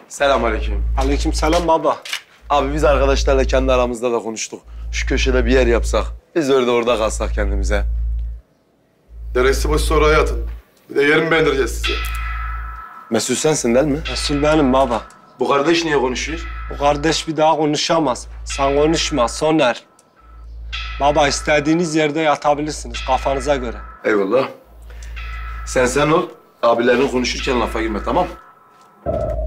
Selamünaleyküm. Aleykümselam baba. Abi biz arkadaşlarla kendi aramızda da konuştuk. Şu köşede bir yer yapsak, biz orada kalsak kendimize. Deresi boş oraya atın. Bir de yerimi beğendireceğiz size. Mesut sensin değil mi? Resul benim baba. Bu kardeş niye konuşuyor? Bu kardeş bir daha konuşamaz. Sen konuşma Soner. Baba istediğiniz yerde yatabilirsiniz kafanıza göre. Eyvallah. Sen ol. Abilerin konuşurken lafa girme, tamam?